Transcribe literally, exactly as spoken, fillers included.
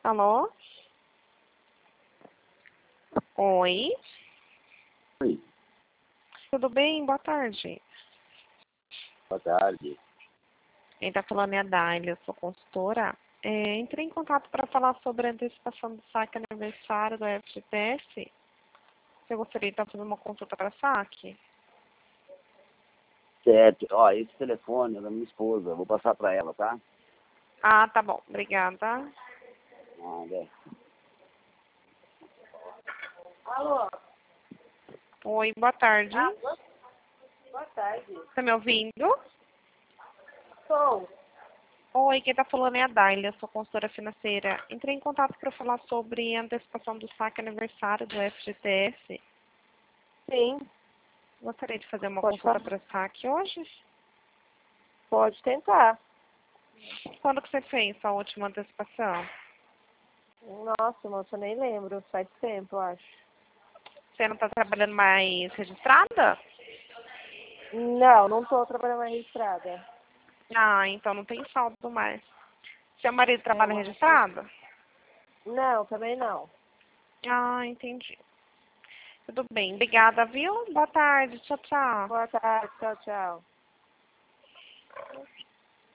Alô? Oi? Oi, Tudo bem? Boa tarde. boa tarde. Quem está falando é a Dália, eu sou consultora. É, entrei em contato para falar sobre a antecipação do saque aniversário do F G T S. Você gostaria de estar fazendo uma consulta para saque? Certo. Ó, esse telefone é da minha esposa. Vou passar para ela, tá? Ah, tá bom. Obrigada. Nada. Alô? Oi, boa tarde. Ah, boa, boa tarde. Está me ouvindo? Sou. Oi, quem está falando é a Dália, sou consultora financeira. Entrei em contato para falar sobre a antecipação do saque aniversário do F G T S. Sim, Gostaria de fazer uma pode consulta falar. para saque hoje? Pode tentar. Quando que você fez sua última antecipação? Nossa, moça, eu nem lembro. Faz tempo, eu acho. Você não está trabalhando mais registrada? Não, não estou trabalhando mais registrada. Ah, então não tem saldo mais. Seu marido trabalha registrado? Não, também não. Ah, entendi. Tudo bem. Obrigada, viu? Boa tarde. Tchau, tchau. Boa tarde, tchau, tchau.